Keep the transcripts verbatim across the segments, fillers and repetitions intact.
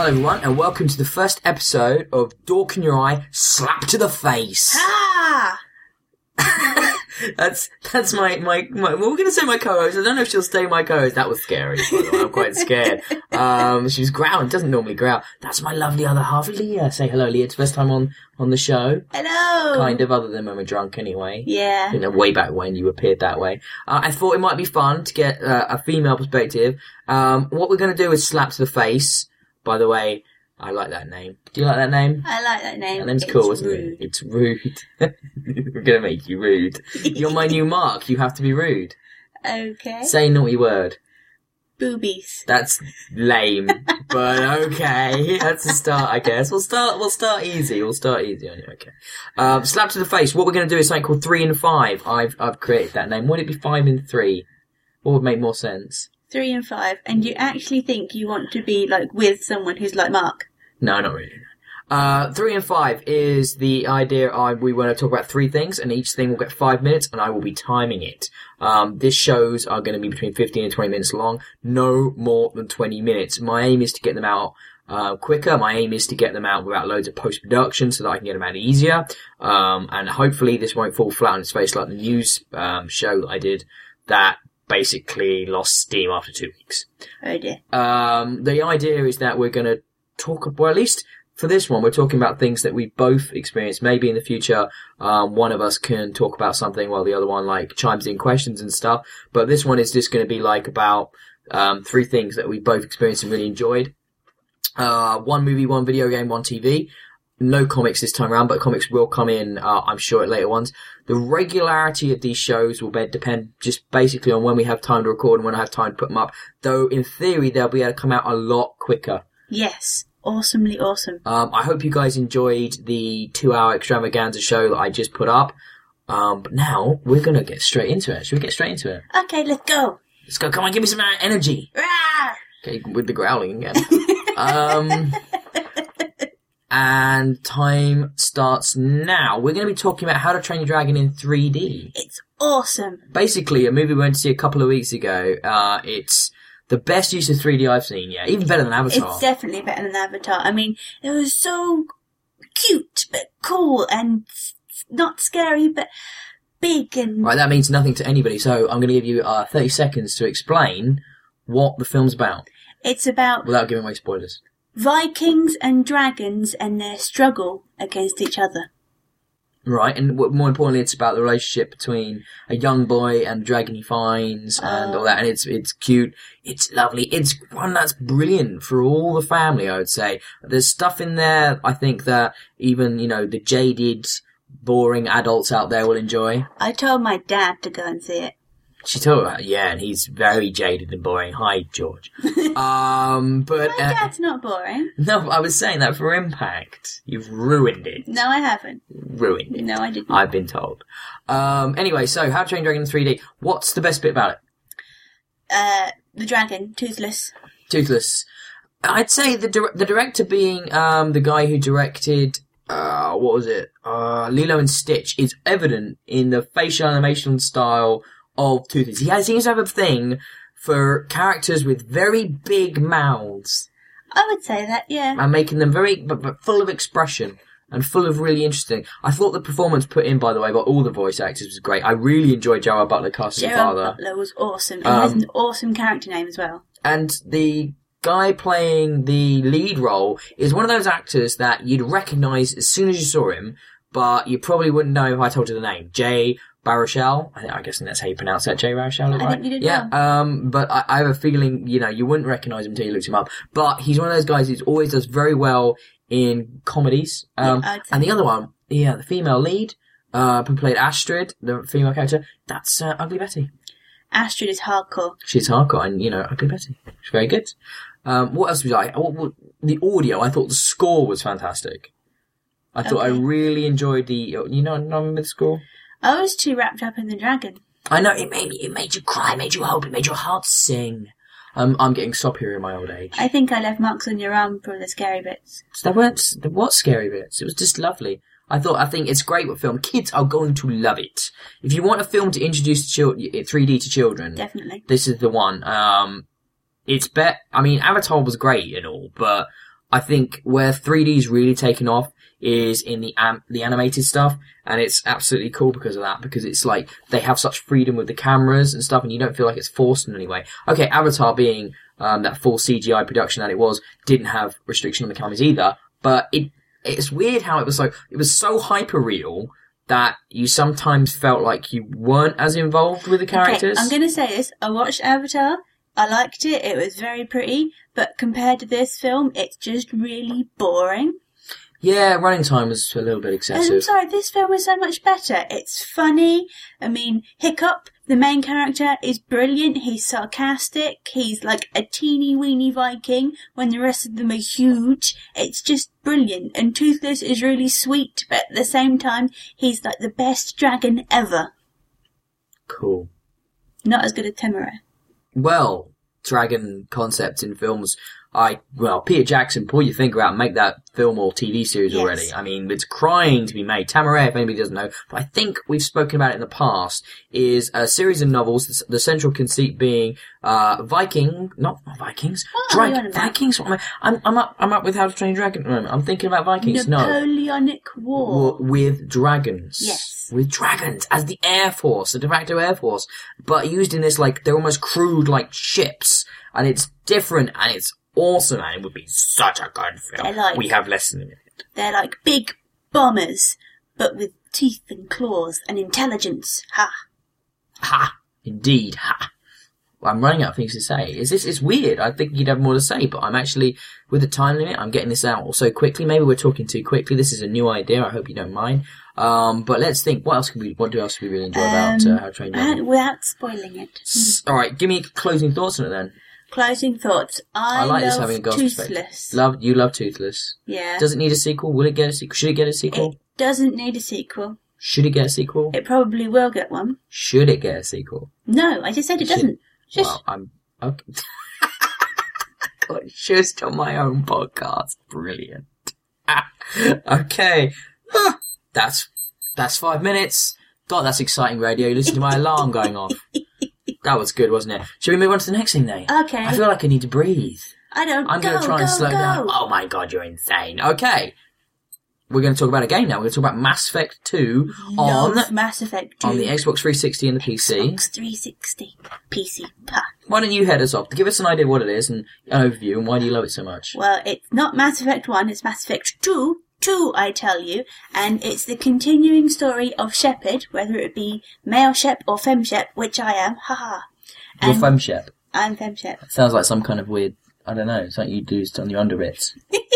Hello everyone, and welcome to the first episode of Dork in Your Eye, Slap to the Face. Ah! that's that's my, my, my well, we're going to say my co-host. I don't know if she'll stay my co-host. That was scary, by the way. I'm quite scared. Um, she was growling, doesn't normally growl. That's my lovely other half, Leah. Say hello, Leah. It's the first time on, on the show. Hello! Kind of, other than when we're drunk anyway. Yeah. You know, way back when you appeared that way. Uh, I thought it might be fun to get uh, a female perspective. Um, what we're going to do is Slap to the Face. By the way, I like that name. Do you like that name? I like that name. That name's It's cool, isn't rude. it? It's rude. We're going to make you rude. You're my new mark. You have to be rude. Okay. Say a naughty word. Boobies. That's lame, but okay. That's a start, I guess. We'll start. We'll start easy. We'll start easy on you. Okay. Um, slap to the face. What we're going to do is something called three and five. I've I've created that name. Would it be five and three? What would make more sense? Three and five. And you actually think you want to be, like, with someone who's like Mark? No, not really. Uh, three and five is the idea I, we want to talk about three things, and each thing will get five minutes, and I will be timing it. Um, this shows are going to be between fifteen and twenty minutes long, no more than twenty minutes. My aim is to get them out, uh, quicker. My aim is to get them out without loads of post-production so that I can get them out easier. Um, and hopefully this won't fall flat on its face like the news, um, show that I did that basically lost steam after two weeks. Oh dear. Um, the idea is that we're going to talk, well, at least for this one, we're talking about things that we both experienced. Maybe in the future, um, one of us can talk about something while the other one, like, chimes in questions and stuff. But this one is just going to be, like, about, um, three things that we both experienced and really enjoyed. Uh, one movie, one video game, one T V. No comics this time around, but comics will come in, uh, I'm sure, at later ones. The regularity of these shows will be, depend just basically on when we have time to record and when I have time to put them up. Though, in theory, they'll be able to come out a lot quicker. Yes. Awesomely awesome. Um, I hope you guys enjoyed the two-hour extravaganza show that I just put up. Um, but now, we're gonna get straight into it. Should we get straight into it? Okay, let's go. Let's go. Come on, give me some energy. Rah! Okay, with the growling again. um... And time starts now. We're going to be talking about How to Train Your Dragon in three D. It's awesome. Basically, a movie we went to see a couple of weeks ago. Uh, it's the best use of three D I've seen yet. Even better than Avatar. It's definitely better than Avatar. I mean, it was so cute, but cool, and not scary, but big and... Right, that means nothing to anybody. So I'm going to give you uh, thirty seconds to explain what the film's about. It's about... Without giving away spoilers. Vikings and dragons and their struggle against each other. Right, and more importantly, it's about the relationship between a young boy and the dragon he finds and Oh. all that, and it's it's cute, it's lovely, it's one that's brilliant for all the family, I would say. There's stuff in there, I think, that even, you know, the jaded, boring adults out there will enjoy. I told my dad to go and see it. She told her, yeah, and he's very jaded and boring. Hi, George. um, but... My uh, dad's not boring. No, I was saying that for impact. You've ruined it. No, I haven't. Ruined it. No, I didn't. I've been told. Um, anyway, so How to Train Your Dragon in three D. What's the best bit about it? Uh, the dragon, toothless. Toothless. I'd say the dir- the director being um, the guy who directed, uh, what was it? Uh, Lilo and Stitch is evident in the facial animation style of Toothless. He has, seems to have a thing for characters with very big mouths I would say that, yeah. and making them very, but, but full of expression. And full of really interesting. I thought the performance put in, by the way, by all the voice actors was great. I really enjoyed Gerard Butler casting Gerard father. Butler was awesome. And Um, he has an awesome character name as well. And the guy playing the lead role is one of those actors that you'd recognise as soon as you saw him, but you probably wouldn't know if I told you the name. Jay Baruchel. I, I guess that's how you pronounce that. Jay Baruchel, I right? think you did Yeah. well. Um, but I, I have a feeling, you know, you wouldn't recognise him until you looked him up. But he's one of those guys who always does very well in comedies. Um, Yeah, I'd say and the other one, yeah, the female lead, uh, who played Astrid, the female character, that's uh, Ugly Betty. Astrid is hardcore. She's hardcore, and, you know, Ugly Betty. She's very good. Um, what else was I? What, what, the audio, I thought the score was fantastic. I thought I Okay. really enjoyed the, you know, not remember the score? I was too wrapped up in the dragon. I know, it made me, it made you cry, it made you hope, it made your heart sing. Um, I'm getting soppier in my old age. I think I left marks on your arm for the scary bits. There weren't, there was scary bits. It was just lovely. I thought, I think it's great with film. Kids are going to love it. If you want a film to introduce chil- three D to children, Definitely. this is the one. Um, it's bet. I mean, Avatar was great and all, but I think where three D's really taken off is in the am- the animated stuff, and it's absolutely cool because of that, because it's like they have such freedom with the cameras and stuff, and you don't feel like it's forced in any way. Okay, Avatar being um, that full C G I production that it was, didn't have restriction on the cameras either, but it it's weird how it was like, it was so hyper real that you sometimes felt like you weren't as involved with the characters. Okay, I'm going to say this. I watched Avatar. I liked it. It was very pretty. But compared to this film, it's just really boring. Yeah, running time was a little bit excessive. I'm sorry, this film is so much better. It's funny. I mean, Hiccup, the main character, is brilliant. He's sarcastic. He's like a teeny weeny Viking when the rest of them are huge. It's just brilliant. And Toothless is really sweet, but at the same time, he's like the best dragon ever. Cool. Not as good as Temeraire. Well, dragon concepts in films, I, well, Peter Jackson, pull your finger out and make that film or T V series Yes. already. I mean, it's crying to be made. Temeraire, if anybody doesn't know, but I think we've spoken about it in the past, is a series of novels, the central conceit being, uh, Viking, not, not Vikings, What are you on Drag- about? Vikings, what am I, I'm, I'm up, I'm up with How to Train Your Dragon at the moment. I'm thinking about Vikings, no. Napoleonic War. W- With dragons. Yes. With dragons, as the Air Force, the de facto Air Force, but used in this, like, they're almost crude, like, ships, and it's different, and it's awesome, and it would be such a good film. They're like- we have less than a minute. They're like big bombers, but with teeth and claws and intelligence. Ha! Ha! Indeed, ha! Well, I'm running out of things to say. Is this, it's weird. I think you'd have more to say, but I'm actually, with the time limit, I'm getting this out so quickly. Maybe we're talking too quickly. This is a new idea. I hope you don't mind. Um, but let's think. What else can we, what else do we really enjoy about, uh, How to Train Your Dragon? And without spoiling it. S- Alright, give me closing thoughts on it then. Closing thoughts. I, I like love this having a ghost Toothless. perspective. Love, you love Toothless. Yeah. Does it need a sequel? Will it get a sequel? Should it get a sequel? It doesn't need a sequel. Should it get a sequel? It probably will get one. Should it get a sequel? No, I just said it Should- doesn't. Just Well, I'm okay. Got just on my own podcast. Brilliant. Okay, Ah, that's that's five minutes. God, that's exciting radio. Listen to my alarm going off. That was good, wasn't it? Shall we move on to the next thing, then? okay. I feel like I need to breathe. I don't. I'm go, going to try go, and slow go. down. Oh my god, you're insane. Okay. We're going to talk about a game now. We're going to talk about Mass Effect two on Love Mass Effect two. on the Xbox three sixty and the P C. Xbox three sixty. P C. Ha. Why don't you head us off? Give us an idea of what it is and an overview and why do you love it so much? Well, it's not Mass Effect one, it's Mass Effect two. Two, I tell you. And it's the continuing story of Shepard, whether it be male Shep or fem Shep, which I am. Haha. You're And FemShep. I'm fem Shep. Sounds like some kind of weird, I don't know, something you do on your underbits.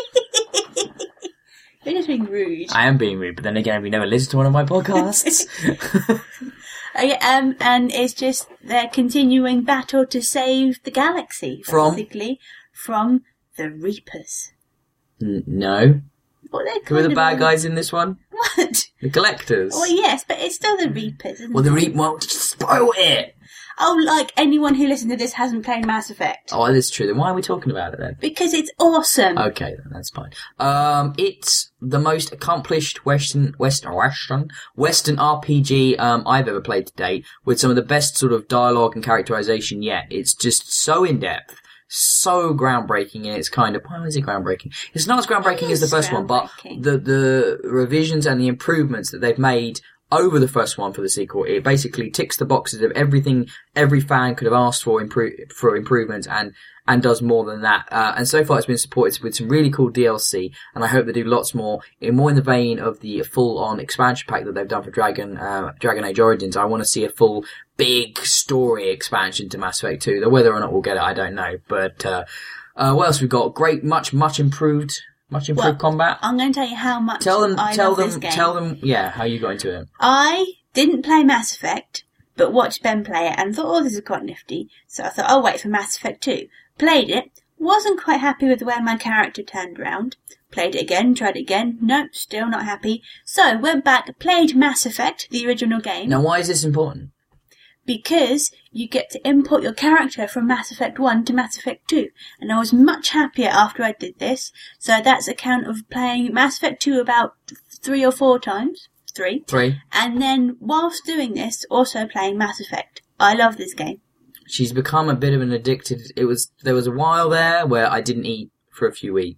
You're just being rude. I am being rude, but then again, we never listen to one of my podcasts. Okay, um, and it's just their continuing battle to save the galaxy, From? basically, from the Reapers. N- no. What they're Who are the kind bad of- guys in this one? What? The Collectors. Well, yes, but it's still the Reapers, isn't Well, the it? Reap won't spoil it. Oh, like anyone who listened to this hasn't played Mass Effect. Oh, that's true. Then why are we talking about it then? Because it's awesome. Okay, then that's fine. Um, it's the most accomplished Western, Western, Western, Western R P G um, I've ever played to date, with some of the best sort of dialogue and characterization yet. It's just so in depth, so groundbreaking in its kind of. Why is it groundbreaking? It's not as groundbreaking It as the is first one, but groundbreaking. the the revisions and the improvements that they've made over the first one for the sequel, it basically ticks the boxes of everything every fan could have asked for improve for improvements and and does more than that. Uh, and so far it's been supported with some really cool D L C, and I hope they do lots more, in more in the vein of the full-on expansion pack that they've done for Dragon uh, Dragon Age Origins. I want to see a full, big story expansion to Mass Effect two. Though whether or not we'll get it, I don't know. But uh, uh, what else we've got? Great, much, much improved, much improved Well, combat. I'm going to tell you how much Tell them, I tell love them, this game. tell them, yeah, how you got into it. I didn't play Mass Effect, but watched Ben play it and thought, oh, this is quite nifty. So I thought, I'll wait for Mass Effect two. Played it, wasn't quite happy with the way my character turned around. Played it again, tried it again, nope, still not happy. So went back, played Mass Effect, the original game. Now, why is this important? Because you get to import your character from Mass Effect one to Mass Effect two. And I was much happier after I did this. So that's a count of playing Mass Effect two about three or four times. Three. Three. And then, whilst doing this, also playing Mass Effect. I love this game. She's become a bit of an addicted. It was there was a while there where I didn't eat for a few weeks,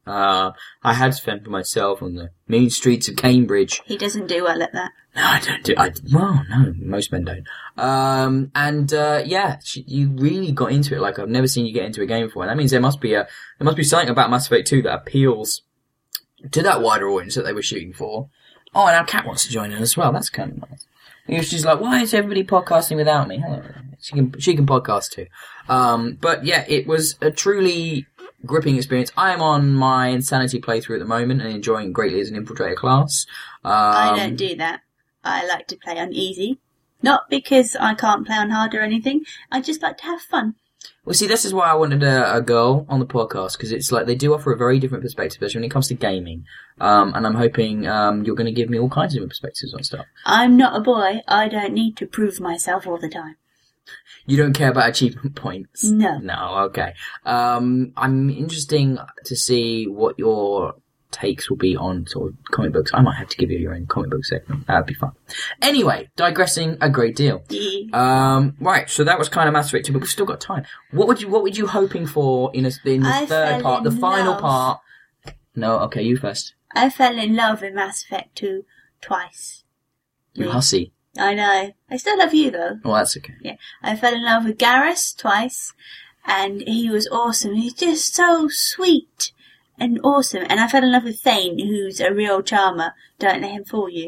Uh, I had to fend for myself on the mean streets of Cambridge. He doesn't do well at that. No, I don't do. I well, no, most men don't. Um, and uh, yeah, she, you really got into it like I've never seen you get into a game before. And that means there must be a there must be something about Mass Effect two that appeals to that wider audience that they were shooting for. Oh, and our cat wants to join in as well. That's kind of nice. And she's like, "Why is everybody podcasting without me?" Hello. She can she can podcast too. Um, but yeah, it was a truly gripping experience. I am on my Insanity playthrough at the moment and enjoying it greatly as an infiltrator class. Um, I don't do that. I like to play on easy. Not because I can't play on hard or anything. I just like to have fun. Well, see, this is why I wanted a, a girl on the podcast, because it's like they do offer a very different perspective, especially when it comes to gaming. Um, and I'm hoping um, you're going to give me all kinds of different perspectives on stuff. I'm not a boy. I don't need to prove myself all the time. You don't care about achievement points? No. No, okay. Um, I'm interesting to see what your takes will be on sort of comic books. I might have to give you your own comic book segment. That'd be fun. Anyway, digressing a great deal. Yeah. Um, right, so that was kind of Mass Effect two, but we've still got time. What would you, what were you hoping for in, a, in the I third fell part, the in final love. part? No, okay, you first. I fell in love with Mass Effect two twice. You Yeah. hussy. I know. I still love you though. Well, that's okay. Yeah. I fell in love with Garrus twice, and he was awesome. He's just so sweet and awesome. And I fell in love with Thane, who's a real charmer. Don't let him fool you.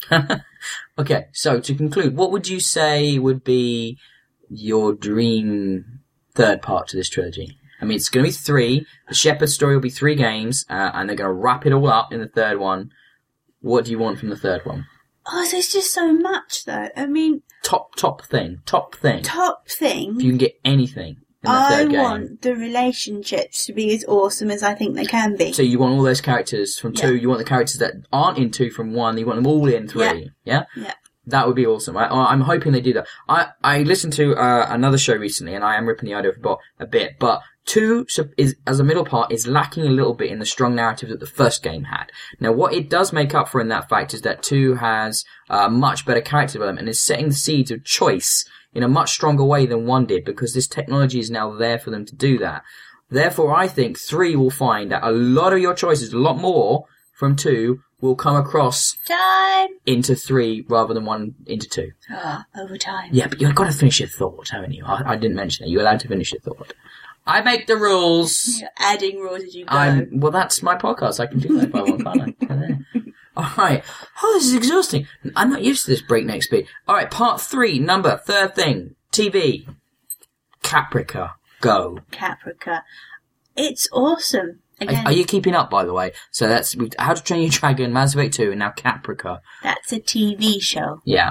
Okay, so to conclude, what would you say would be your dream third part to this trilogy? I mean, it's going to be three. The Shepard story will be three games, uh, and they're going to wrap it all up in the third one. What do you want from the third one? Oh, there's just so much though. I mean, Top, top thing. Top thing. top thing. If you can get anything in the I third game. want the relationships to be as awesome as I think they can be. So you want all those characters from two, Yeah. you want the characters that aren't in two from one, you want them all in three, yeah? Yeah. That would be awesome. I, I'm hoping they do that. I, I listened to uh, another show recently, and I am ripping the idea off a bit, but two is, as a middle part, is lacking a little bit in the strong narrative that the first game had. Now, what it does make up for in that fact is that two has uh, much better character development and is setting the seeds of choice in a much stronger way than one did, because this technology is now there for them to do that. Therefore, I think three will find that a lot of your choices, a lot more from two, will come across Time! into three rather than one into two. Ah, over time. Yeah, but you've got to finish your thought, haven't you? I, I didn't mention it. You're allowed to finish your thought. I make the rules. You're adding rules as you go. I'm, well, that's my podcast. I can do that if I want, can't I? There. All right. Oh, this is exhausting. I'm not used to this breakneck speed. All right, part three, number, third thing, T V. Caprica. Go. Caprica. It's awesome. Again, Are, are you keeping up, by the way? So that's How to Train Your Dragon, Mass Effect two, and now Caprica. that's a T V show. Yeah.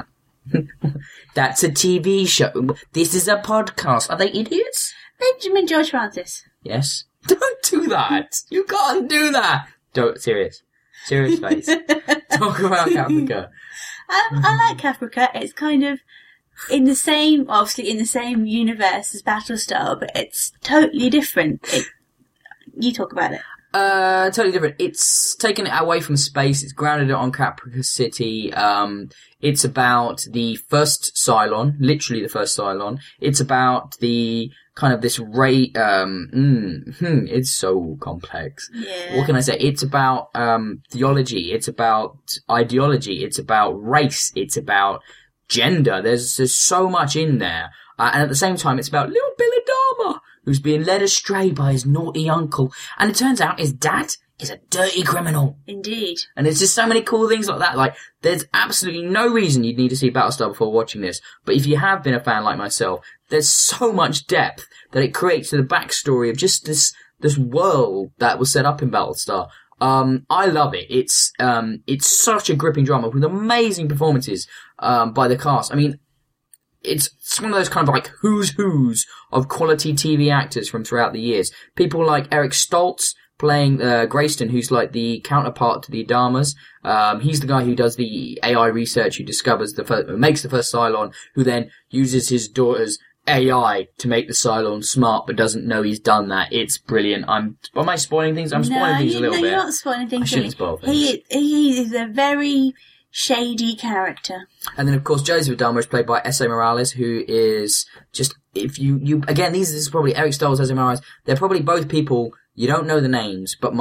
That's a T V show. This is a podcast. Are they idiots? Benjamin George Francis. Yes. Don't do that. You can't do that. Don't. Serious. Serious face. Talk about Caprica. Um, I like Caprica. It's kind of in the same, obviously in the same universe as Battlestar, but it's totally different. It, you talk about it. Uh, totally different. It's taken it away from space. It's grounded it on Caprica City. Um, it's about the first Cylon, literally the first Cylon. It's about the kind of this ray, um, mm, hmm, it's so complex. Yeah. What can I say? It's about, um, theology. It's about ideology. It's about race. It's about gender. There's, there's so much in there. Uh, and at the same time, it's about little Billy Dharma, who's being led astray by his naughty uncle. And it turns out his dad is a dirty criminal. Indeed. And there's just so many cool things like that. Like, there's absolutely no reason you'd need to see Battlestar before watching this. But if you have been a fan like myself, there's so much depth that it creates to the backstory of just this, this world that was set up in Battlestar. Um, I love it. It's, um, it's such a gripping drama with amazing performances, um, by the cast. I mean, It's, it's one of those kind of like who's who's of quality T V actors from throughout the years. People like Eric Stoltz playing uh, Grayston, who's like the counterpart to the Dharmas. Um, he's the guy who does the A I research, who discovers the first, makes the first Cylon, who then uses his daughter's A I to make the Cylon smart, but doesn't know he's done that. It's brilliant. I'm, am I spoiling things? I'm spoiling no, things you, a little no, bit. you're not spoiling things. I shouldn't really. spoil things. He, he is a very shady character. And then, of course, Joseph Dahmer is played by S A Morales, who is just, if you, you, again, these, this is probably Eric Stoltz, S A Morales. They're probably both people, you don't know the names, but my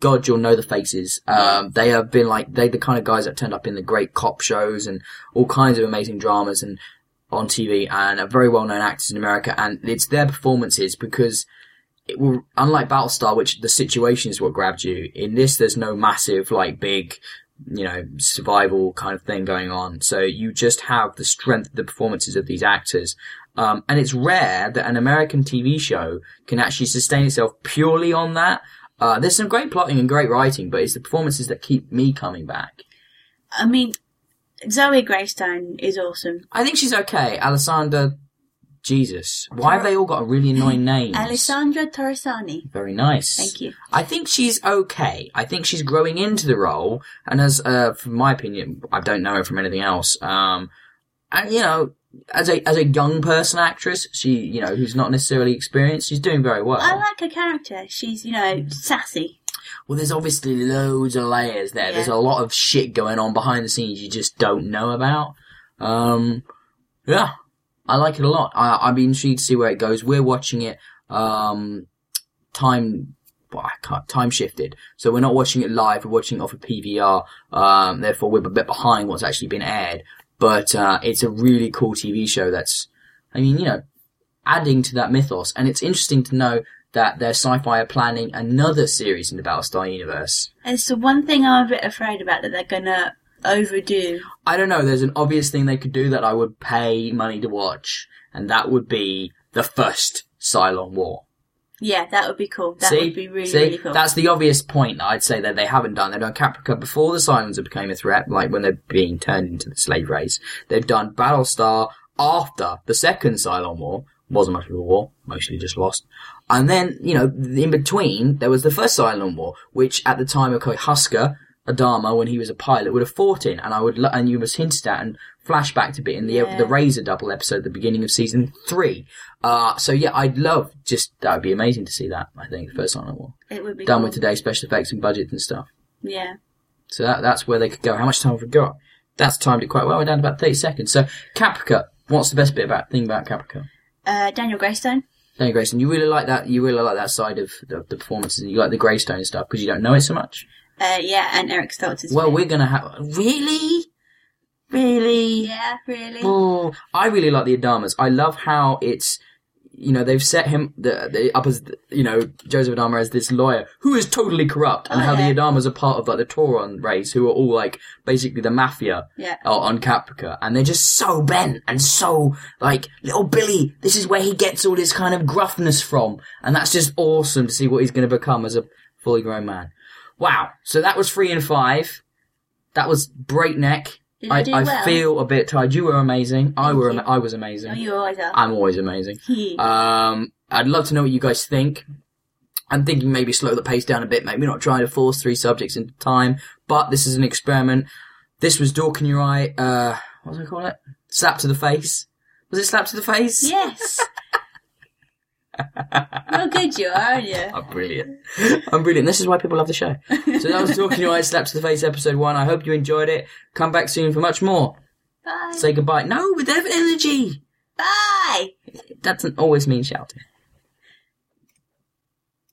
God, you'll know the faces. Um, they have been like, they're the kind of guys that turned up in the great cop shows and all kinds of amazing dramas and on T V, and are very well known actors in America. And it's their performances, because it will, unlike Battlestar, which the situation is what grabbed you, in this there's no massive, like, big, you know, survival kind of thing going on. So you just have the strength of the performances of these actors. Um, and it's rare that an American T V show can actually sustain itself purely on that. Uh, there's some great plotting and great writing, but it's the performances that keep me coming back. I mean, Zoe Greystone is awesome. I think she's okay. Alessandra, Jesus. Why have they all got really annoying names? Alessandra Torresani. Very nice. Thank you. I think she's okay. I think she's growing into the role, and as, uh, from my opinion, I don't know her from anything else. Um, and, you know, as a, as a young person actress, she, you know, who's not necessarily experienced, she's doing very well. I like her character. She's, you know, sassy. Well, there's obviously loads of layers there. Yeah. There's a lot of shit going on behind the scenes you just don't know about. Um, yeah. I like it a lot. I, I'd be intrigued to see where it goes. We're watching it, um, time, well, I can't, time shifted. So we're not watching it live, we're watching it off of P V R. Um, therefore we're a bit behind what's actually been aired. But, uh, it's a really cool T V show that's, I mean, you know, adding to that mythos. And it's interesting to know that their sci-fi are planning another series in the Battlestar universe. It's the one thing I'm a bit afraid about, that they're gonna overdo. I don't know, there's an obvious thing they could do that I would pay money to watch, and that would be the first Cylon War. Yeah, that would be cool. That See? would be really, See? really cool. That's the obvious point that I'd say that they haven't done. They've done Caprica before the Cylons became a threat, like when they're being turned into the slave race. They've done Battlestar after the second Cylon War. Wasn't much of a war, mostly just lost. And then, you know, in between, there was the first Cylon War, which at the time of Husker, Adama, when he was a pilot, would have fought in, and I would, and you was hinted at and flashbacked a bit in the yeah. the Razor double episode at the beginning of season three. Uh, so yeah, I'd love, just, that would be amazing to see that, I think, the first Cylon War. It would be Done cool. with today's special effects and budget and stuff. Yeah. So that, that's where they could go. How much time have we got? That's timed it quite well. We're down to about thirty seconds. So, Caprica, what's the best bit about, thing about Caprica? Uh, Daniel Greystone. Daniel Greystone. You really like that, you really like that side of the, the performances, and you like the Greystone stuff, because you don't know it so much? Uh, yeah, and Eric Stoltz is Well, bit. we're gonna have, really? Really? Yeah, really. Oh, I really like the Adamas. I love how it's, you know, they've set him the, the up as, you know, Joseph Adama as this lawyer who is totally corrupt, and oh, how yeah. the Adamas are part of like the Tauron race, who are all like basically the mafia yeah. on Caprica, and they're just so bent and so like, little Billy, this is where he gets all this kind of gruffness from, and that's just awesome to see what he's going to become as a fully grown man. Wow, so that was three and five. That was breakneck. Did I, you do I well? feel a bit tired. You were amazing. I Thank were. you. Am- I was amazing. Oh, you always are. I'm always amazing. um, I'd love to know what you guys think. I'm thinking maybe slow the pace down a bit. Maybe not trying to force three subjects into time. But this is an experiment. This was Dork in Your Eye. Uh, what do I call it? Slap to the face. Was it slap to the face? Yes. How good you are, aren't you? I'm brilliant. I'm brilliant. This is why people love the show. So that was Dork in Your Eye, Slap to the Face, episode one. I hope you enjoyed it. Come back soon for much more. Bye. Say goodbye. No, with energy. Bye. That doesn't always mean shouting.